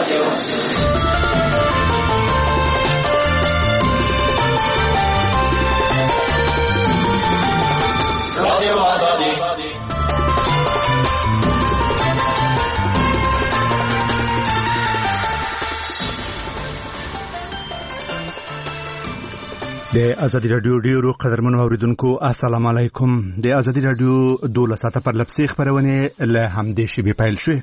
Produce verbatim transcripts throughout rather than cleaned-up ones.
د ازادي رادیو ډیرو قدرمنو اوریدونکو السلام علیکم. د ازادي رادیو دوله ساعته پر لپسي خبرونه له همدې شی پیل شوه.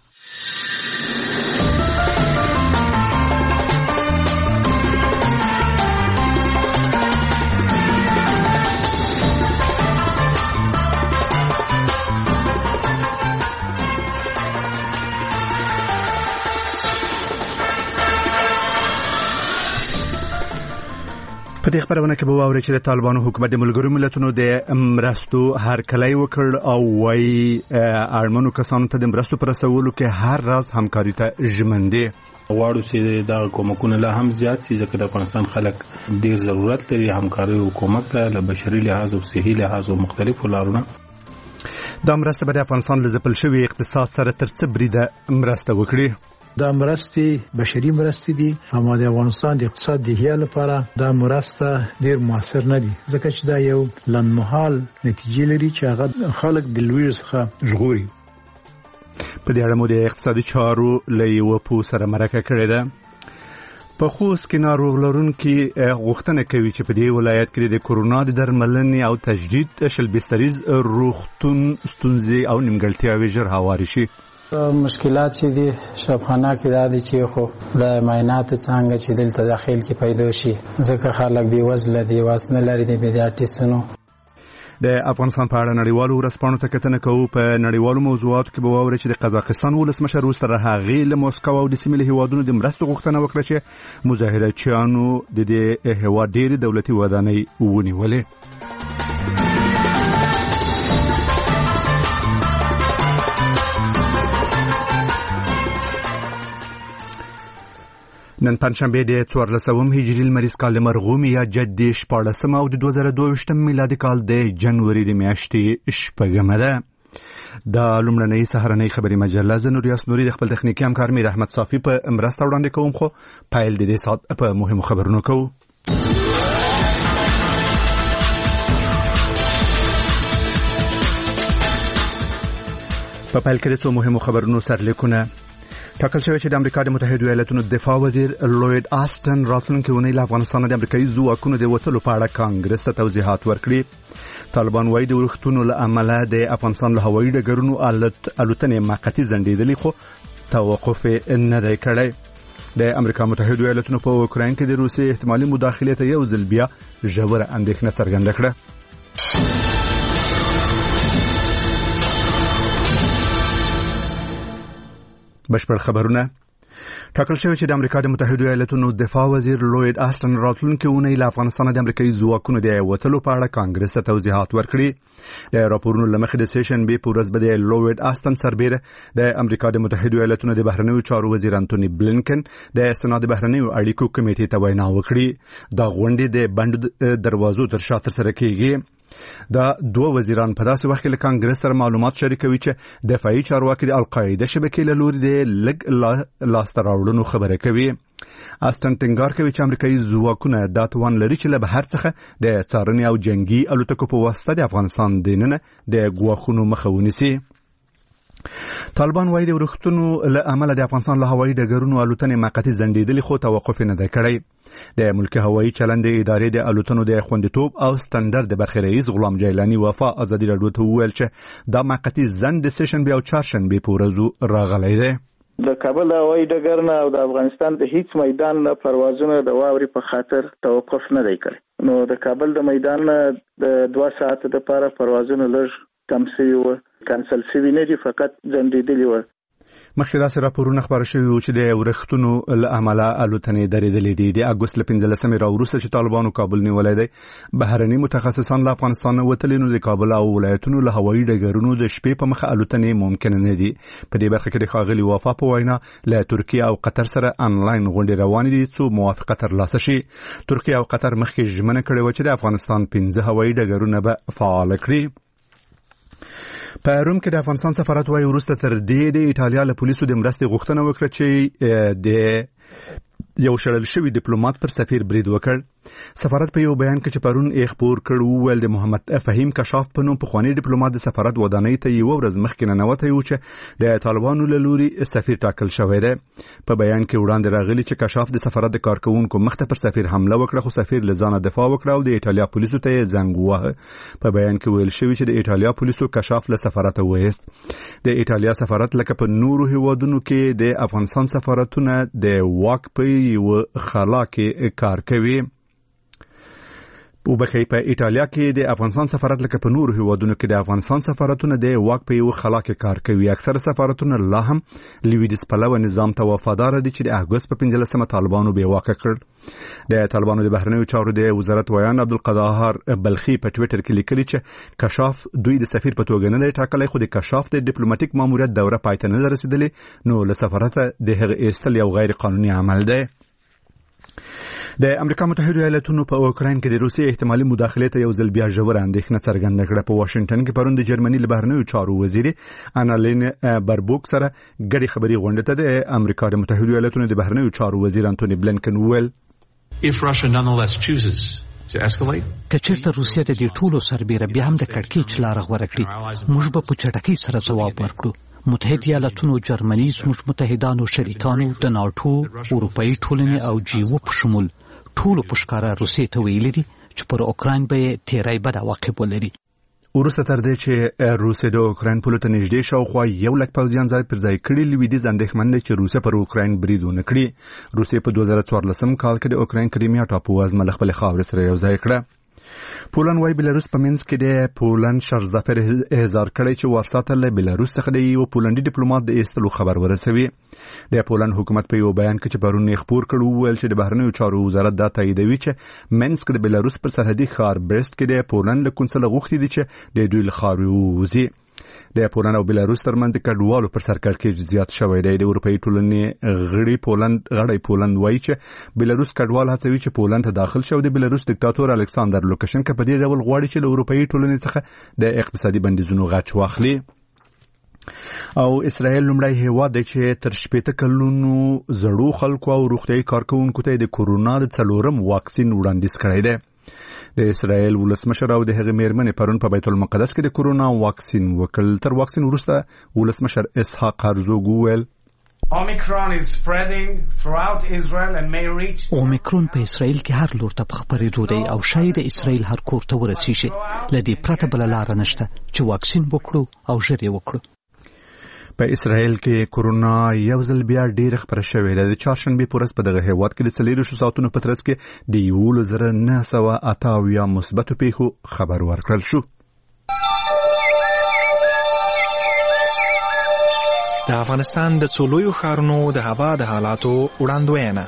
په دې خبرونه کې به واوري چې د طالبانو حکومت د ملګرو ملتونو د مرستو هرکلی وکړ او وايي اړمنو کسانو ته د مرستو پر رسولو کې هر راز همکاري ته ژمن دي. غواړو چې دا کومکونه لا هم زیات شي ځکه د افغانستان خلک ډیر ضرورت لري همکاري او کومک ته له بشري لحاظ او صحي لحاظ او مختلفو لارونو. دا مرسته به د افغانستان له ځپل شوي اقتصاد سره تر څه بریده مرسته وکړي. دا مرستې بشري مرستې دي اما د افغانستان د اقتصاد د هیا لپاره دا مرسته ډیر موثر نه دي ځکه چې دا یو لنډمهال نتیجې لري چې هغه خلک د لوی څخه ژغوري. په دې اړه مو د اقتصادي چارو له یو پو سره مرکه کړې ده. په خوست کې ناروغ لرونکي غوښتنه کوي چې په دې ولایت کې د کورونا د درملنې او تجدید شل بستریز روغتون ستونزې او نیمګړتیاوې ژر هواري شي. مشکلات چې دي شفاخانه کې دا دي چې خو د معایناتو څنګه چې دلته داخل کې پیدا شي ځکه خلک بې وزله دي واسنه لري د پیډیاټریسټونو. د افغانستان په اړه نړیوالو ورځپاڼو ته کتنه کوو. په نړیوالو موضوعاتو کې به واورئ چې د قزاقستان ولسمشر وروسته له هغې له موسکو او د سیمې له هیوادونو د مرستو غوښتنه وکړه چې مظاهرچیانو د دې هیواد ډېرې دولتي ودانۍ ونیولې. نن پنځشنبه د څوارلسم هجري لمریز کال د مرغومي یا جدي شپاړسم او د دوه زره دوه میلادي کال د جنوري د میاشتې شپږمه ده. د لومړنۍ سهارنۍ خبري مجله زنور یاسنوري د خپل تخنیکي همکار میر احمد صافي په مرسته وړاندې کوم خو پایل د دې سات په مهمو خبرونو کوو. په پایل کې څو مهمو خبرونو سرلیکونه ټاکل شوی چې د امریکا د متحده ایالاتونو دفاع وزیر لوید آستن راتلونکي اونۍ له افغانستان د امریکایي ځواکونو د وتلو په اړه کانګرس ته توضیحات ورکړي. طالبان وايي د ورښتونو له امله د افغانستان له هوایي ډګرونو الوتنې موقتي ځنډېدلې خو توقف نه دی کړی. د امریکا متحده ایالاتونو په اوکراین کې د روسیې احتمالي مداخلې ته یو ځل بیا ژوره اندېښنه څرګنده کړه. بشپړ خبرونه ټاکل شوی چې د امریکا د متحده ایالاتونو دفاع وزیر لوید آستن راتلونکي اونۍ له افغانستان د امریکایي ځواکونو د وتلو په اړه کانګرس ته توضیحات ورکړي. د راپورونو له مخې د سیشن بي په ورځ به د لوید آستن سربیره د امریکا د متحده ایالاتونو د بهرنیو چارو وزیر انټونی بلینکن د سنا د بهرنیو اړیکو کمیټې ته وینا وکړي. دا غونډې د بند دروازو تر شا ترسره کیږي. دا دوه وزیران په داسې وخت کې له کانګرس سره معلومات شریکوي چې دفاعي چارواکي د القاعده شبکې له لوري د لګ لاسته راوړنو خبره کوي. آستن ټینګار کوي چې امریکایي ځواکونه دا توان لري چې له بهر څخه د څارنې او جنگي الوتکو په واسطه د افغانستان دننه د ګواښونو مخه ونیسي. طالبان وايي د ورښتونو له امله د افغانستان له هوایي ډګرونو الوتنې موقتي ځنډېدلې خو توقف نه دی کړی. د ملکی هوایي چلند ادارې د الوتنو د خوندیتوب او سټنډرد د برخې رئیس غلام جیلانی وفا ازادي رادیو ته وویل چې دا موقتي ځنډ د سیشنبه او چهارشنبه په ورځو راغلی دی. د کابل هوایي ډګر نه او د افغانستان د هیڅ میدان نه پروازونه د واوري په خاطر توقف نه دی کړی. نو د کابل د میدان نه د دوه ساعت لپاره پروازونه لږ کم شوي وو، کانسل شوي نه دي، فقط ځنډېدلي وو. مخکې داسې راپورونه خبر شوي وو چې د ورښتونو له امله الوتنې درېدلې دي. د اګوست له پنځلسمې راوروسته چې طالبانو کابل نیولی دی، بهرني متخصصان له افغانستان وتلي نو د کابل او ولایتونو له هوایي ډګرونو د شپې په مخه الوتنې ممکن نه دي. په دې برخه کې د ښاغلي وفا په وینا له ترکیه او قطر سره انلاین غونډې روانې دي څو موافقه ترلاسه شي. ترکیه او قطر مخکې ژمنه کړې وه چې د افغانستان پنځه هوایي ډګرونه به فعال کړي. په روم کې د افغانستان سفارت وايي وروسته تر دې د ایټالیا له پولیسو د مرستې غوښتنه وکړه چې د یو شړل شوی ډیپلوماټ پر سفیر برید وکړ. سفارت په یو بیان کې چې پرون یې خبر کړ ویل د محمد فهیم کشاف په نوم پخوانی ډیپلوماټ د سفارت ودانۍ ته یو ورځ مخکې ننوتی و چې د طالبانو له لوري سفیر ټاکل شوی دی. په بیان کې وړاندې راغلی چې کشاف د سفارت د کارکونکو مخته پر سفیر حمله وکړه خو سفیر له ځانه دفاع وکړه او د ایټالیا پولیسو ته یې زنګ وواهه. په بیان کې ویل شوی چې د ایټالیا پولیسو کشاف له سفارت وایست. د ایټالیا سفارت لکه په نورو هیوادونو کې د افغانستان سفارتونه د واک په یو خلا کې کار کوي. او بخې په ایټالیا کې د افغانستان سفارت لکه په نورو هیوادونو کې د افغانستان سفارتونه د واک په یو خلا کې کار کوي. اکثر سفارتونه لا هم لویدیس پلوه نظام ته وفادار دي چې د اګوست په پنځلسمه طالبانو به واک کړ. د طالبانو د بهرنیو چارو د وزارت ویان عبدالقاهر بلخي په ټوئیټر کې لیکلي چې کشاف دوی د سفیر په توګه نه دی ټاکلی خو د کشاف د ډیپلوماټیک ماموریت دوره پای ته نه رسیدلې نو له سفارته د هغه ایستل یو غیر قانوني عمل دی. د امریکا متحده ایالاتونو په اوکراین کې د روسیې احتمالي مداخلې ته یو ځل بیا ژوره اندېښنه څرګنده کړه. په واشنگټن کې پرون د جرمني له بهرنیو چارو وزیر انالین بربوک سره ګډې خبري غونډه ته د امریکا د متحده ایالاتونو د بهرنیو چارو وزیر انټونی بلنکن ویل if Russia nonetheless chooses to escalate کچېرته روسیه د دې ټولو سربېره بیا هم د کړکېچ لار غوره کړي موږ به په چټکۍ سره ځواب ورکړو. متحده ایالاتونو جرمني زموږ متحدانو شریکانو د ناټو اروپایي ټولنې او جیو په شمول ټولو په ښکاره روسیې ته ویلي دي چې پر اوکراین به یې تیری بد عواقب ولري. وروسته تر دې چې روسیه د اوکراین پولو ته نږدې شاوخوا یو لک پوځیان ځای پر ځای کړي لویدیځ اندېښمن دی چې روسیه پر اوکراین برید ونه کړي. روسیه په دوه زره څوارلسم کال کې د اوکراین کریمیا ټاپو وزمه له خپلې خاورې سره یو ځای کړه. پولند وايي بلاروس په منځ کې د پولند شرزدافر احضار کړی چې وارساته له بلاروس څخه د یو پولندي ډیپلوماټ د ایستلو خبر ورسوي. د پولند حکومت په یو بیان کې چې پرون یې خبر کړ ویل چې د بهرنیو چارو وزارت دا تاییدوي چې منسک د بلاروس پر سرحدي ښار برست کې د پولند له کونسل غوښتي دي چې د دوی له خاورې ووځي. د پولند او بلاروس ترمنځ د کډوالو پر سر کړکېچ زیات شوی دی. د اروپایي ټولنې غړي پولند غړي پولند وايي چې بلاروس کډوال هڅوي چې پولند ته داخل شي او د بلاروس دیکتاتور الکساندر لوکاشنکا په دې ډول غواړي چې له اروپایي ټولنې څخه د اقتصادي بندیزونو غچ واخلي. او اسرائیل لومړی هیواد دی چې تر شپېته کلونو زړو خلکو او روغتیايي کارکونکو ته د کورونا د څلورم واکسین وړاندیز کړی دی. د اسرائیل ولسمشر او د هغې میرمنې پرون په بیت المقدس کې د کورونا واکسین وکړ. تر واکسین وروسته ولسمشر اسحاق هرزوګ وویل Omicron is spreading throughout Israel and may reach اومیکرون په اسرائیل کې هر لور ته په خپرېدو دی او شاید د اسرائیل هر کور ته ورسیږي. له دې پرته بله لاره نشته چې واکسین وکړو او ژر یې وکړو. په اسرائیل کې کورونا یو ځل بیا ډېر خپره شوې ده. د چهارشنبې په ورځ په دغه هیواد کې د څلېرویشتو ساعتونو په ترڅ کې د یولس زره نهه سوه اته اویا مثبتو پیښو خبر ورکړل شو. د افغانستان د څو لویو ښارونو د هوا د حالاتو وړاندوینه.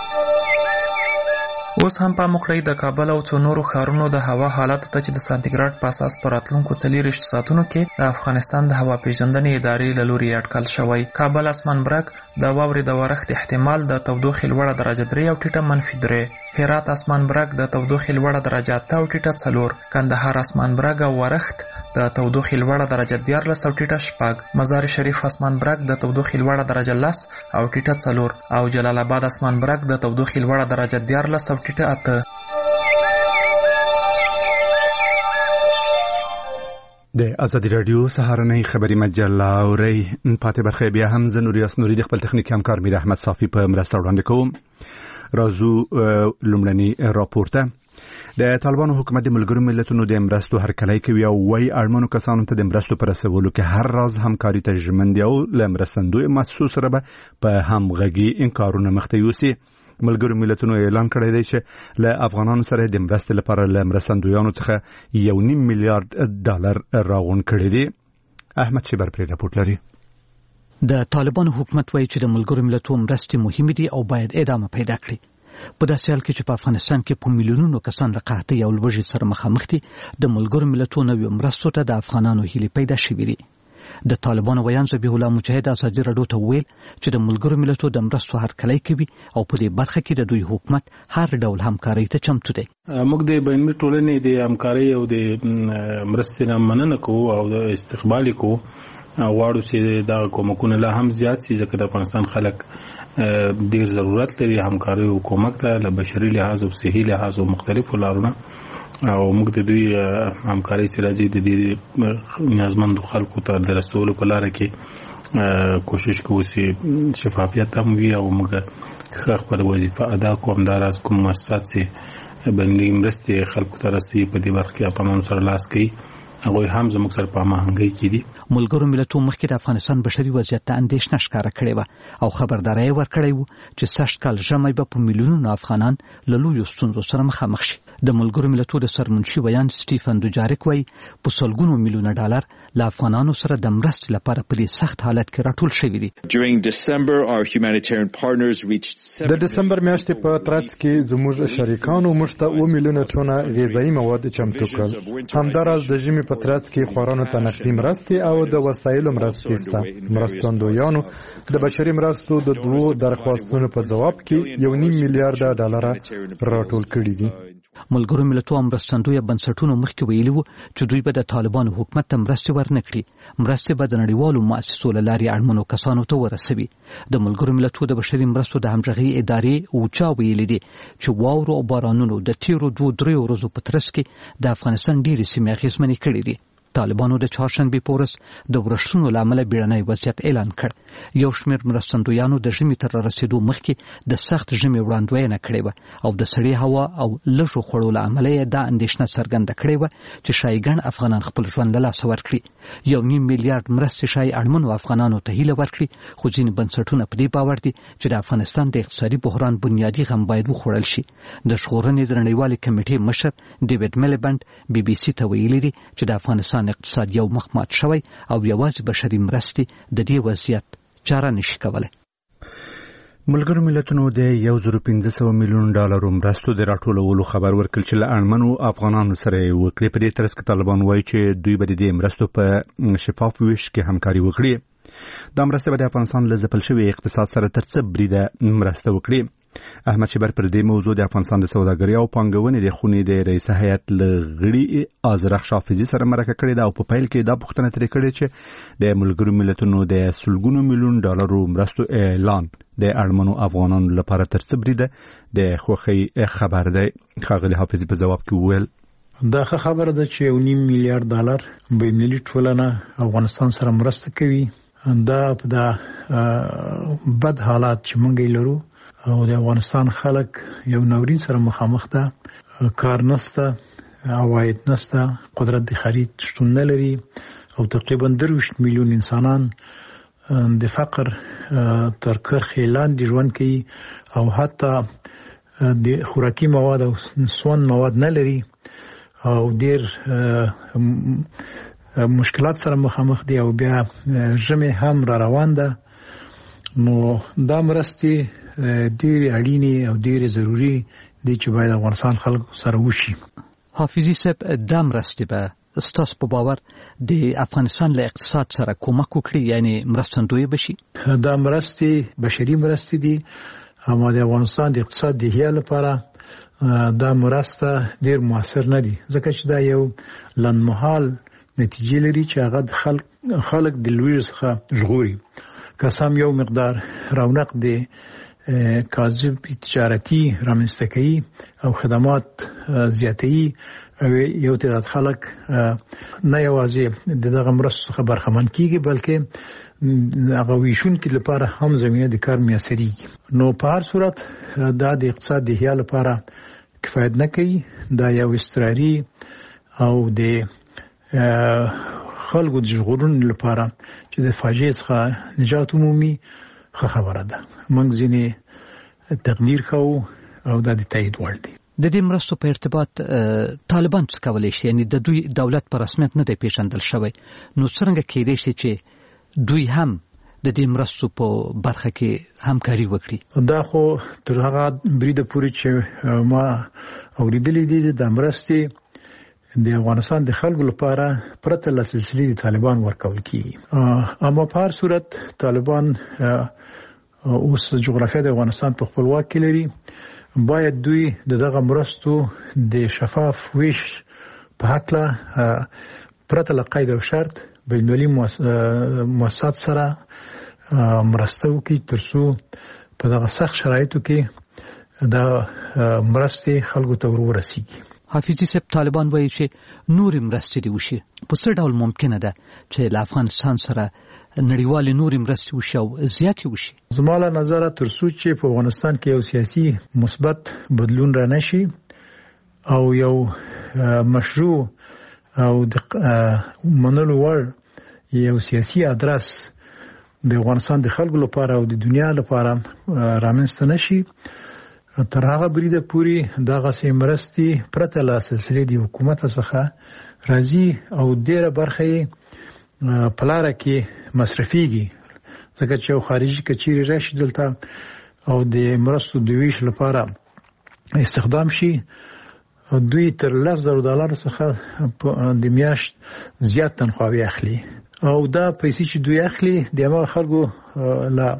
اوس هم په مکړی د کابل او څو نورو ښارونو د هوا حالاتو ته چې د سانتیګراډ په اساس په راتلونکو څلېرویشتو ساعتونو کې د افغانستان د هوا پیژندنې ادارې له لوري اټکل شوی. کابل اسمان برګ د واورې د ورښت احتمال د تودوخې لوړه درجه درې او ټیټه منفي درې. هرات اسمان برګ د تودوخې لوړه درجه اته او ټیټه څلور. کندهار اسمان برګ او ورښت د تودوخې لوړه درجه دیارلس او ټیټه شپږ. مزار شریف اسمان برګ د تودوخې لوړه درجه لس او ټیټه څلور او جلال آباد اسمان برګ د تودوخې لوړه درجه دیارلس او ټیټه اته. د ازادي رادیو سهارنۍ خبري مجله اوري پاتې برخه بیا هم زه نوریاس نوري د خپل تخنیکي همکار میر احمد صافي په مرسته وړاندې کوم. راځو لومړني راپورته. د طالبانو حکومت د ملګرو ملتونو د مرستو هرکلی کوي او وايي اړمنو کسانو ته د مرستو پر رسولو کې هر راز همکاري ته ژمن دي او له مرستندوی مؤسسو سره به په همغږي انکارونه مخته یوسي. ملګرو ملتونو اعلان کړی دی چې له افغانانو سره د مرستې لپاره له مرستندویانو څخه یو نیم میلیارډ ډالر راغون کړی دی. احمد شبر پرې راپورټ لري. د طالبانو حکومت وايي چې د ملګرو ملتونو مرستې مهمې دي او باید ادامه پیدا کړي. په داسې حال کې چې په افغانستان کې په میلیونونو کسان له قحطۍ او لوږې سره مخامخ دي، د ملګرو ملتونو مرستو ته د افغانانو هیلې پیدا شوې دي. د طالبانو ویان ذبیح الله مجاهد ازادي رادیو ته ویل چې د ملګرو ملتونو د مرستو هرکلی کوي او په دې برخه کې د دوی حکومت هر ډول همکاري ته چمتو دی. موږ د بین‌المللي ټولنې د همکاري او د مرستې نه مننه کوو او د استقبال کوو. غواړو چې دا کومکونه لا هم زیات شي ځکه د افغانستان خلک ډیر ضرورت لري همکاري او کومک ته له بشري لحاظ او صحي لحاظ او مختلفو لارونو او موږ د دوی همکاري سره د دې نیازمندو خلکو ته د رسولو په لار کې کوشش کوو چې شفافیت هم وي او موږ خپل وظیفه ادا کوو. همداراز کوم مؤسسات چې بین‌المللي مرستې خلکو ته رسي په دې برخه کې افغانانو سره لاس کوي هغه هم زموږ سره په هماهنګۍ کې دي. ملګرو ملتونو مخکې د افغانستان بشري وضعیت ته اندېښنه ښکاره کړې وه او خبرداری یې ورکړی و چې سږ کال ژمی به په میلیونونو افغانان له لویو ستونزو سره مخامخ شي. د ملګرو ملتونو د سرمنشي ویان سټیفن دوجاریک وایي په سلګونو میلیونه ډالر له افغانانو سره د مرستې لپاره په دې سخت حالت کې راټول شوي دي. د دسمبر میاشتې په ترڅ کې زموږ شریکانو موږ ته اوه میلیونه ټونه غذایي مواد چمتو کړل. همداراز د ژمي په ترڅ کې خوارانو ته نقدي مرستې او د وسایلو مرستې شته. مرستندویانو د بشري مرستو د دوو درخواستونو په ځواب کې یو نیم میلیارډ ډالر راټول کړي دي. ملګرو ملتونو مرستندویه بنسټونو مخکې ویلي وو چې دوی به د طالبانو حکومت ته مرستې ورنکړي. مرستې به د نړیوالو مؤسسو له لارې اړمنو کسانو ته ورسوي. د ملګرو ملتونو د بشري مرستو د همغږۍ ادارې اوچا ویلي دي چې واورو او بارانونو د تیرو دوه درې ورځو په ترڅ کې د افغانستان ډېرې سیمې اغېزمنې کړې دي. طالبانو د چهارشنبې په ورځ د ورښتونو له امله بیړنی وضعیت اعلان کړ. یو شمېر مرستندویانو د ژمي تر رسېدو مخکې د سخت ژمي وړاندوینه کړې وه او د سړې هوا او لږو خوړو له امله یې دا اندېښنه څرګنده کړې وه چې ښایي ګڼ افغانان خپل ژوند له لاسه ورکړي. یو نیم میلیارډ مرستې ښایي اړمنو افغانانو ته هیله ورکړي خو ځینې بنسټونه په دې باور دي چې د افغانستان د اقتصادي بحران بنیادي غم باید وخوړل شي. د ژغورنې د نړیوالې کمیټې مشر ډیوډ میلیبنډ بي بي سي ته ویلي دي چې د افغانستان اقتصاد یو مخ مات شوی او یوازې بشري مرستې د دې وضعیت چاره نشي کولای. ملګرو ملتونو د یو زر پنځه سوه میلیون ډالرو مرستو د راټولولو خبر ورکړ چې له اړمنو افغانانو سره یې وکړي. په دې ترڅ کې طالبان وایي چې دوی به د دې مرستو په شفاف ویش کې همکاري وکړي. دا مرسته به د افغانستان له ځپل شوي اقتصاد سره تر څه بریده مرسته وکړي. احمد شبر پر دې موضوع د افغانستان د سوداګرۍ او پانګونې د خونې د رئیس هیئت له غړي آذرخ حافظي سره مرکه کړې ده او په پیل کې دا پوښتنه ترې کړې چې د ملګرو ملتونو د سلګونو میلیون ډالرو مرستو اعلان د اړمنو افغانانو لپاره تر څه بریده د خوښۍ خبر دی. ښاغلي حافظي په ځواب کې وویل دا خبره ده چې یو نیم میلیارډ ډالر بین‌المللي ټولنه افغانستان سره مرسته کوي. دا په دا بد حالات چې موږ لرو او د افغانستان خلک یو ناورین سره مخامخ ده. کار نشته، عواید نشته، قدرت د خرید شتون نه لري او تقریبا درویشت میلیون انسانان د فقر تر کرښې لاندې ژوند کوي او حتی د خوراکي مواد او سون مواد نه لري او ډېر مشکلات سره مخامخ دي او بیا ژمي هم را روان ده. نو دا مرستې ډېرې اړینې او ډېرې ضروري دي چې باید افغانستان خلکو سره وشي. حافظي صاحب دا مرستې به ستاسو په باور د افغانستان له اقتصاد سره کومک وکړي یعنی مرستندویه بشي؟ دا مرستې بشري مرستې دي اما د افغانستان د اقتصاد د احیا لپاره دا مرسته ډېر موثر نه دي ځکه چې دا یو لنډمهال نتیجې لري چې هغه د خلک خلک د لویږي څخه ژغوري. که سم یو مقدار رونق دی کاذب تجارتي رامنځته کوي او خدمات زیاتوي او یو تعداد خلک نه یوازې د دغه مرستو څخه برخمن کیږي بلکې هغه ویشونکو لپاره هم زمینه د کار میسرېږي. نو په هر صورت دا د اقتصاد د احیا لپاره کفایت نه کوي. دا یو اضطراري او د خلکو د ژغورنې لپاره چې د فاجعې څخه نجات عمومي ښه خبره ده. موږ ځینې تقدیر کوو او دا د تایید وړ دی. د دې مرستو په ارتباط طالبان څه کولی شي؟ یعنی د دوی دولت په رسمیت نه دی پیژندل شوی نو څرنګه کېدای شي چې دوی هم د دې مرستو په برخه کې همکاري وکړي؟ دا خو تر هغه بریده پورې چې ما اوریدلې دي د مرستې د افغانستان د خلکو لپاره پرته له سلسلې طالبان ورکول کیږي. اما په هر صورت طالبان اوس جغرافیه د افغانستان په خپلواک کې لري، باید دوی دغه مرستو د شفاف ویش په حق له پرته له قید او شرط بین المللي مؤسسات سره مرسته وکړي ترڅو په دغه سخت شرایطو کې د مرستې خلکو ته ورسیږي. حافظي صاحب طالبان وایي چې نورې مرستې دې وشي. په څه ډول ممکنه ده چې له افغانستان سره نړیوالې نورې مرستې وشي او زیاتې وشي؟ زما له نظره تر څو چې په افغانستان کې یو سیاسي مثبت بدلون را نشي او یو مشروع او د منلو وړ یو سیاسي ادرس د افغانستان د خلکو لپاره او د دنیا لپاره رامنځته نشي، تر هغه بریده پوری دغه سیمرستي پرته له سلسلې د حکومت څخه راځي او ډیره برخه پلاره کې مصرفيږي، ځکه چې یو خارجي کچيري راشي دلته او د مرستو د ویش لپاره استخدام شي، دوی تر لس زره ډالر څخه د میاشت زیات تنخواهي اخلي او دا پیسې چې دوی اخلي د هغه خلکو لا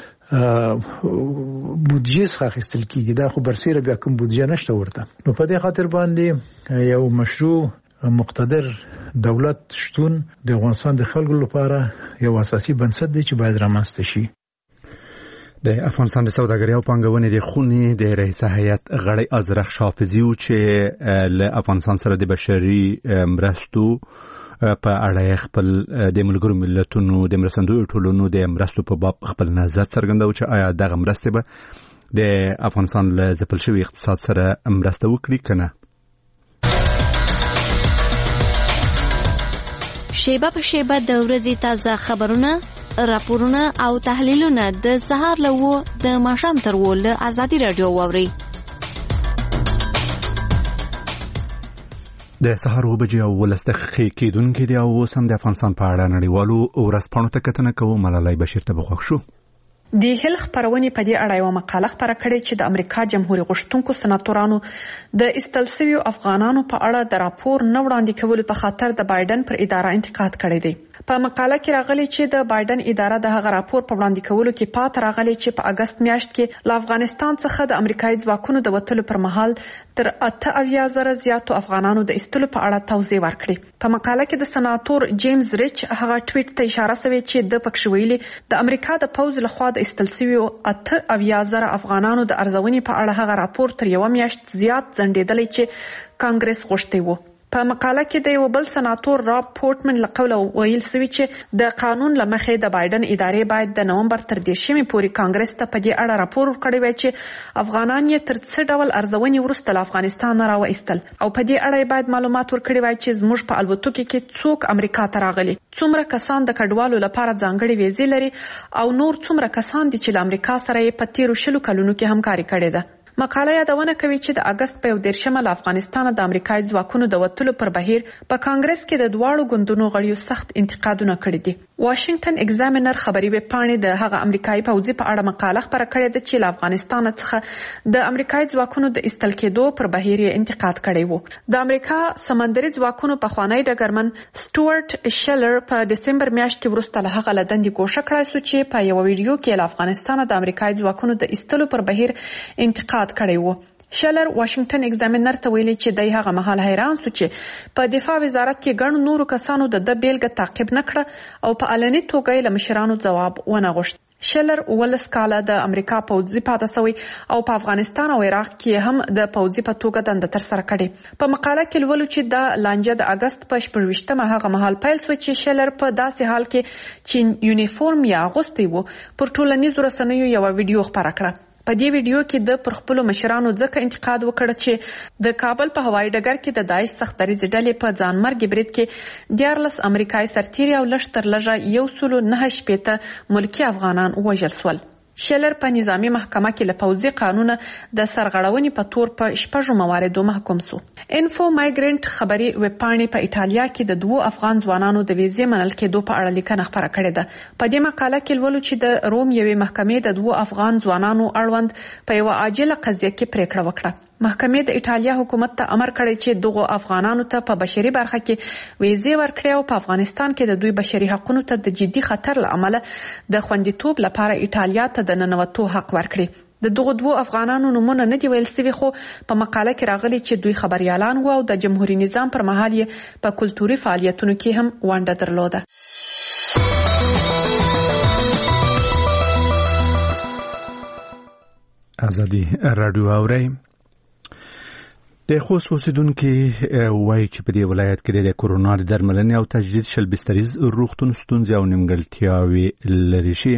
بودجه څخه اخیستل کیږي. دا خو برسیره بیا کوم بودجه نشته ورته. نو په دې خاطر باندې یو مشروع مقتدر دولت شتون د افغانستان د خلکو لپاره یو اساسي بنسټ دی چې باید رامنځته شي. د افغانستان د سوداګرۍ او پانګونې د خونې د رئیس هیئت غړی ازرخ شافزي چې له افغانستان سره د بشري مرستو په اړه خپل د ملګرو ملتونو د مرستندوی ټولنو د مرستو په باب خپل نظر څرګنداوه چې آیا دغه مرستې به د افغانستان له ځپل شوي اقتصاد سره مرسته وکړي کنه. شیبه په شیبه د ورځې تازه خبرونه، راپورونه او تحلیلونه د سهار له و د ماښام تر و له ازادي رادیو واوري. د سهار و بجې او ولس دقیقې کېدونکې دی او اوس هم د افغانستان په اړه نړیوالو ورځپاڼو ته کتنه کوو. ملالۍ بشیر ته به خوښ شو. د هیل خبرونه په دې اړه یو مقاله خبره کړې چې د امریکا جمهوریت غوښتونکو سناتورانو د استل شویو افغانانو په اړه د راپور نه وړاندې کولو په خاطر د بایدن پر اداره انتقاد کړی دی. په مقاله کې راغلي چې د بایدن اداره د هغه راپور په وړاندې کولو کې پات راغلي چې په اگست میاشت کې له افغانستان څخه د امریکایي ځواکونو د وټلو پر مهال تر اته اویا زره زیاتو افغانانو د استلو په اړه توضیح ورکړي. په مقاله کې د سناتور جیمز ریچ هغه ټویټ ته اشاره شوې چې د پکښ ویلي د امریکا د پوز لخوا د استل شویو اته اویا زره افغانانو د ارزونې په اړه هغه راپور تر یو میاشت زیات ځنډېدلی چې کانګرس غوښتي وو. په مقاله کې د یو بل سناتور راب پورټمن له قوله ویل شوی چې د قانون لمخې د بایدن ادارې باید د نومبر تر دیرشمې پورې کانګرس ته په دې اړه راپور ورکړی وای چې افغانان یې تر څه ډول ارزونې وروسته له افغانستان راوایستل او په دې اړه باید معلومات ورکړي وای چې زموږ په الوتکو کې څوک امریکا ته راغلي، څومره کسان د کډوالو لپاره ځانګړي ویزې لري او نور څومره کسان دي چې له امریکا سره یې په تیرو شلو کلونو کې همکاري کړې ده. مقاله یادونه کوي چې د اگست په یو دیرشمه له افغانستان د امریکایي ځواکونو د وټلو پر بهیر په کانګرس کې د دواړو ګوندونو غړیو سخت انتقادونه کړي دي. واشنگټن ایگزامینر خبري ویب پاڼې د هغه امریکایي پوځي په اړه مقاله خبره کړې ده چې له افغانستان څخه د امریکایي ځواکونو د استل کېدو پر بهیر یې انتقاد کړی وو. د امریکا سمندري ځواکونو په خوانی ډګرمن سټوارټ شلر په دسمبر میاشت کې وروسته له هغه لدندې ګوښه کړه چې په یو ویډیو کې له افغانستان د امریکایي ځواکونو د استلو پر بهیر انتقاد کړی وو. شلر واشنگټن ایگزامینر ته ویلي چې دای هغه مهال حیران سو چې په دفاع وزارت کې ګڼ نورو کسانو د د بیلګه تعقیب نکړه او په علني توګه له مشرانو جواب ونه غوښت. شلر ولس کاله د امریکا پوځي پاتې شوی او په افغانستان او عراق کې هم د پوځي په توګه دنده تر سره کړې. په مقاله کې ولولو چې د لانجه د اگست په شپږویشتمه هغه مهال پیل شو چې شلر په داسې حال کې چې یونیفورم یا اغوستی وو پر ټولنیزو رسنیو یو ویډیو خپاره کړه. په دې ویډیو کې د پر خپل مشرانو ځکه انتقاد وکړ چې د کابل په هوایي ډګر کې د داعش سخت دریځ ډلې په ځانمرګ برید کې دیارلس امریکایي سرتیري او لږ تر لږه یو سلو نه شپېته ملکی افغانان ووژل شول. شلر په نظامی محکمه کې له پوځي قانون د سرغړونې په تور په شپږو مواردو محکوم شو. انفو مایګرنټ خبري ویب پاڼې په ایټالیا کې د دوو افغان ځوانانو د ویزې منل کېدو په اړه لیکنه خپره کړې ده. په دې مقاله کې ولولو چې د روم یوې محکمې د دوو افغان ځوانانو اړوند په یو عاجله قضیه کې پریکړه وکړه. محکمې د ایټالیا حکومت ته امر کړی چې دغه افغانانو ته په بشري برخه کې ویزې ورکړي او په افغانستان کې د دوی بشري حقوقو ته د جدي خطر له امله د خوندیتوب لپاره ایټالیا ته د ننوتو حق ورکړي. د دغه دوه افغانانو نومونه نه دی ویل سوي، خو په مقاله کې راغلي چې دوی خبريالان وو او د جمهوریت نظام پر مهال یې په کلتوري فعالیتونو کې هم ونډه درلوده. ازادي رادیو اوري د خوست اوسیدونکو وایي چې په دې ولایت کې د کورونا د درملنې او تجدید شل بستریز روغتون ستونزې او نیمګړتیاوې لري شي.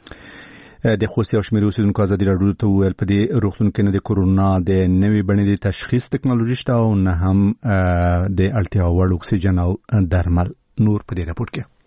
د خوست یو شمېر اوسیدونکو ازادي رادیو ته وویل په دې روغتون کې نه د کورونا د نوې بڼې د تشخیص ټکنالوژي شته او نه هم د اړتیا وړ اکسیجن او درمل. نور په دې راپور کې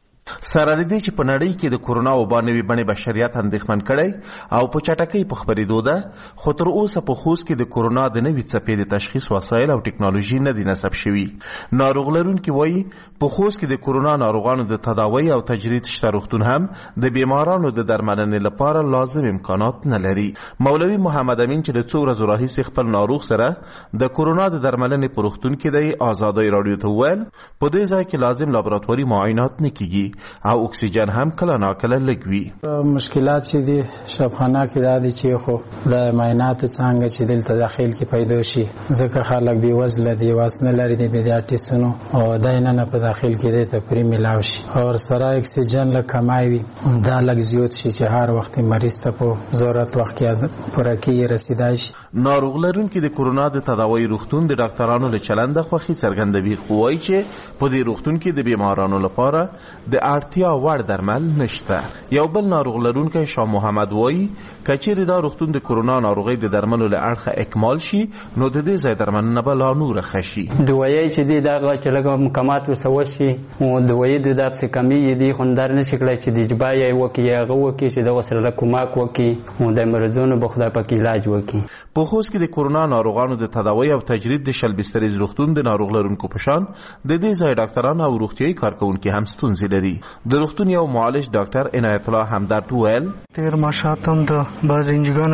سره د دې چې په نړۍ کې د کورونا وبا نوې بڼې بشریت اندېښمن کړی او په چټکۍ په خپرېدو ده، خو تر اوسه په خوست کې د کورونا د نوې څپې د تشخیص وسایل او ټکنالوژي نه دي نصب شوي. ناروغ لرونکي وایي په خوست کې د کورونا ناروغانو د تداوی او تجرید شته روغتون هم د بیمارانو د درملنې لپاره لازم امکانات نه لري. مولوي محمد امین چې د څو ورځو راهیسې خپل ناروغ سره د کورونا د درملنې په روغتون کې دی، آزادۍ رادیو ته وویل په دې ځای کې لازم لابراتواري معاینات نه کیږي او اکسیجن هم کله ناکله لږ وي. مشکلات چې دي شبخانه کې دا دي چې خو د معاینات څنګه چې دلته داخل کې پیدا شي، ځکه خلک بې وزله دي، واسنه لري د پیډیاټریسونو او دا نه په داخل کې دی ته پرې ملاو شي او سره اکسیجن لږ کمای وي، دا لږ زیات شي چې هر وخت مریض ته په ضرورت وخت کې پوره کې رسیدای شي. ناروغ لرونکي د کورونا د تداوی روغتون د ډاکټرانو له چلند خوښي څرګندوي، خو وایي چې په دې روغتون کې د بیمارانو لپاره د اړتیا وړ درمل نشته. یو بل ناروغ لرونکی شاه محمد وایي کچېرې دا روغتون د کورونا ناروغۍ د درملو له اړخه اکمال شي نو د دې ځای درملنه به لا نوره ښه شي. دوایي چې دي دغه چې لږ مکمات وسول شي او دوایي د داسې کمې دي خوندار نشي کړی چې د جبا یې وکړي هغه وکړي چې دغه سره کومک وکړي او د مریضانو به خدای پاک علاج وکړي. په خوست کې د کورونا ناروغانو د تداوی او تجرید د شل بستریز روغتون د ناروغ لرونکو په شان د دې ځای ډاکټران او روغتیایي کارکونکي هم ستونزې لري. د روغتون یو معالج ډاکټر عنایت الله همدرد وویل تیر ماشات هم د بعض انجیګانو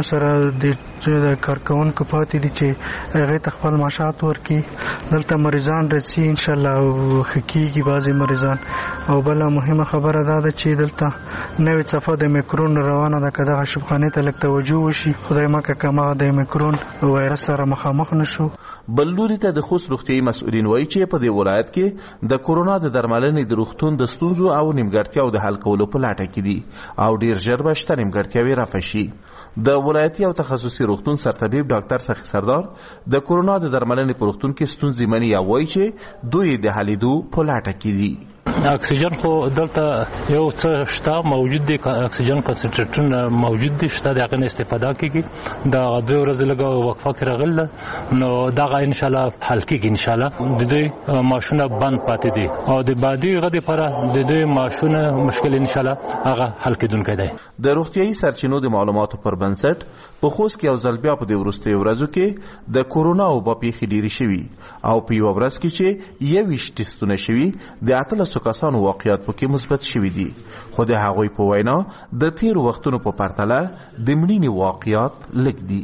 سره د کارکونکو پاتې دي چې هغې ته خپل ماشات ورکړي. دلته مریضان رسي انشاءالله او ښه کېږي بعضې مریضان. او بله مهمه خبره دا ده چې دلته نوې څپه د میکرون روانه ده، که دغه شبخانې ته لږ توجه وشي خدای مکه که هماغه د میکرون وایرس سره مخامخ نشو. بل لوري ته د خوست روغتیایي مسؤلین وایي چې په دې ولایت کې د کورونا د درملنې د روغتون د ستونزو او نیمګړتیاو د حل کولو په لټه کې دي او ډیر ژر به شته نیمګړتیاوې رفع شي. د ولایتي او تخصصي روغتون سرطبیب ډاکټر سخي سردار د کورونا د درملنې په روغتون کې ستونزې مني او وایي چې دوی د حلیدو په لټه کې دي. اکسیجن خو دلته یو څه شته موجود دي، اکسیجن کنسنټریټرونه موجود دي شته، دغه نه استفاده کیږي. دا دوه ورځې لګه وقفه کې راغله نو دغه ان شاء الله حل کیږي. ان شاء الله د دې ماشونه بند پاتې دي او د بعدي غدي لپاره د دې ماشونه مشکل ان شاء الله هغه حل کیدونکي دی. د روغتيایي سرچینو د معلوماتو پر بنسټ په خوست کې او ځلبیا په دې ورستي ورځو کې د کورونا او په پیخي ډیری شوی او په یو ورځ کې چې یویش ټیسټونه شوی د اتلس کسانو واقعیت پکې مثبت شوي دي، خو د هغوی په وینا د تیر وختونو په پرتله د مړینې واقعیت لږ دي.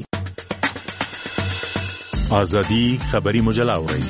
ازادي خبري مجله اوري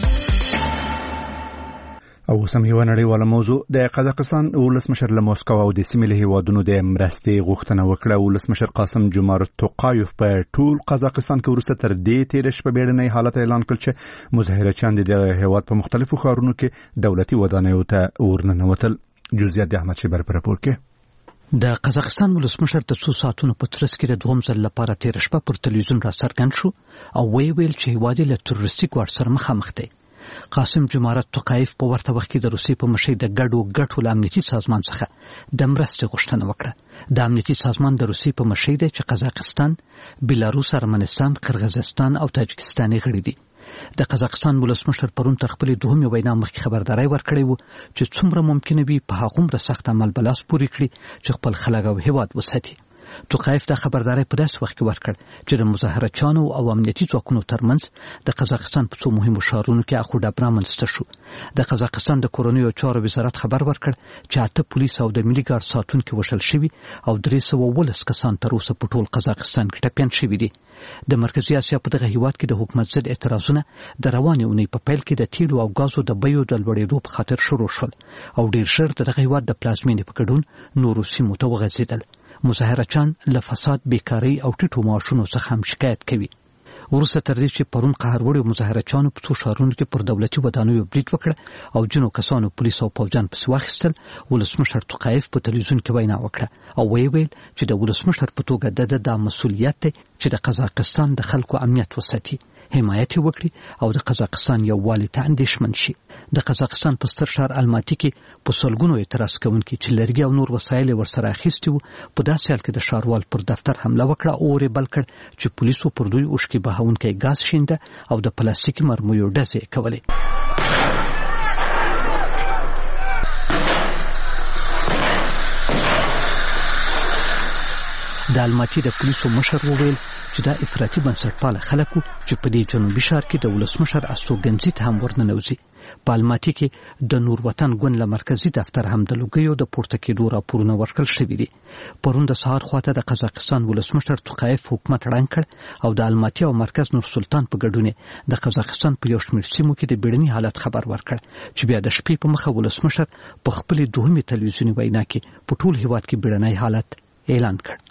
او سم یو نړیواله موضوع د قزاقستان ولسمشر له موسکو او د سیمې له هیوادونو د مرستې غوښتنه وکړه. ولسمشر قاسم جمارت توقایف په ټول قزاقستان کې وروسته تر دې تیر شپه بیړنی حالت اعلان کړ چې مظاهرچیان د هیواد په مختلفو ښارونو کې دولتي ودانیو ته ورننوتل. جزئیات د احمد شیبر په راپور کې. د قزاقستان ولسمشر د څو ساعتونو په ترڅ کې د دوهم ځل لپاره تیر شپه پر تلویزیون را څرګند شو او وی ویل چې هیواد له تروریستي ګواښ سره مخامخ دی. قاسم جمارت توقایف په ورته وخت کې د روسیې په مشرۍ د ګډو ګټو له امنیتي سازمان څخه د مرستې غوښتنه وکړه. د امنیتي سازمان د روسیې په مشرۍ دی چې قزاقستان، بیلاروس، ارمنستان، قرغیزستان او تاجکستان غړي دي. د قزاقستان ولسمشر پرون تر خپلې دوهمې وینا مخکې خبرداری ورکړی و چې څومره ممکنه وي په هغومره سخت عمل به لاس پورې کړي چې خپل خلک او هیواد وساتي. توقایف د خبرداري په داس وخت کې ورکړ چې د مظاهرچانو او امنیتي ځواکونو ترمنځ د قزاقستان په څو مهمو ښارونو کې اخو ډبره منځته شو. د قزاقستان د کورنیو چارو وزارت خبر ورکړ چې اته پولیس او د ملي ګارد ساتونکو وشل شوي او درې سوه ولس کسان تر اوسه په ټول قزاقستان کې ټپيان شوي دي. د مرکزی اسیا په دغه هیواد کې د حکومت ضد اعتراضونه د روانې اونۍ په پیل کې د تیلو او غازو د بیو د لوړېدو په خاطر شروع شول او ډیر ژر د دغه هیواد د پلازمینې په ګډون نورو سیمو ته وغځېدل. مظاهرچان له فساد، بیکارۍ او ټیټو معاشونو څخه هم شکایت کوي. وروسته تر دې چې پرون قهر وړي مظاهرچانو په څو ښارونو کې پر دولتي ودانیو برید وکړ او جنو کسانو پولیس او پوځیان پسې واخیستل. ولسمشر توقایف په تلویزیون کې وینا وکړه او ویې ویل چې د ولسمشر په توګه د د مسؤلیت دی چې د قزاقستان د خلکو امنیت وساتي، حمایت وکړي او د قزاقستان یووالي ته اندېښمن شي. د قزاقستان په ستر ښار الماتي کې په سلګونو اعتراض کوونکي چې لرګي او نور وسایل ورسره اخیستي وو په داسې حال کې د ښاروال پر دفتر حمله وکړه او اور یې بل کړ چې پولیسو پر دوی اوښکې بهونکی ګاز شینده او د پلاستیکي مرمیو ډزې کولې. د الماتي د پولیسو مشر وویل چې دا افراطي بنسټپاله خلک وو چې په دې جنوبي ښار کې د ولسمشر استوګنځي ته هم ورننوځي. په الماتي کې د نور وطن ګوند له مرکزي دفتر هم د لوګیو د پورته کېدو راپورونه ورکړل شوي دي. پرون د سهار خواته د قزاقستان ولسمشر توقایف حکومت ړنګ کړ او د الماتي او مرکز نور سلطان په ګډون د قزاقستان په یو شمېر سیمو کې د بیړني حالت خبر ورکړ چې بیا د شپې په مخه ولسمشر په خپلې دوهمې تلویزیوني وینا کې په ټول هیواد کې بیړنی حالت اعلان کړ.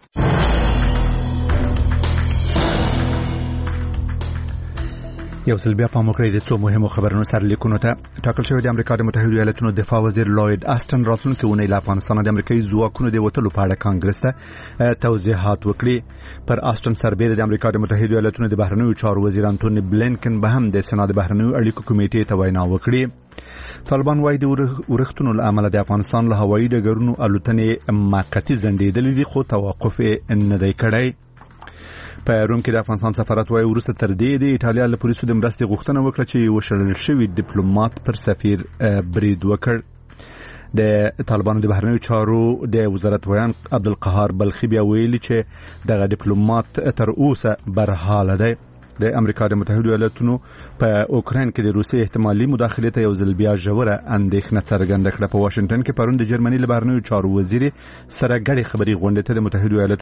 یو ځل بیا پام وکړئ د څو مهمو خبرونو سرلیکونو ته. ټاکل شوی د امریکا د متحده ایالاتونو دفاع وزیر لوید آستن راتلونکي اونۍ له افغانستان د امریکایي ځواکونو د وتلو په اړه کانګرس ته توضیحات وکړي. پر آستن سربېره د امریکا د متحده ایالاتونو د بهرنیو چارو وزیر انټونی بلینکن به هم د سنا د بهرنیو اړیکو کمیټې ته وینا وکړي. طالبان وايي د ورښتونو له امله د افغانستان له هوایي ډګرونو الوتنې موقتي ځنډېدلې دي خو توقف نه دی کړی. په روم کې د افغانستان سفارت وايي وروسته تر دې د ایټالیا له پولیسو د مرستې غوښتنه وکړه چې وشړل شوی ډیپلوماټ پر سفیر برید وکړ. د طالبانو د بهرنیو چارو د وزارت ویان عبدالقهار بلخي بیا ویلي چې دغه ډیپلوماټ تر اوسه برحاله دی. د امریکا د متحده ایالاتونو په اوکراین کې د روسي احتمالي مداخلې ته یو ځل بیا ژوره اندېښنه څرګنده کړه. په واشنگټن کې پرون د جرمني له بهرنیو چارو وزیر سره ګډې خبري غونډې ته د متحده ایالاتونو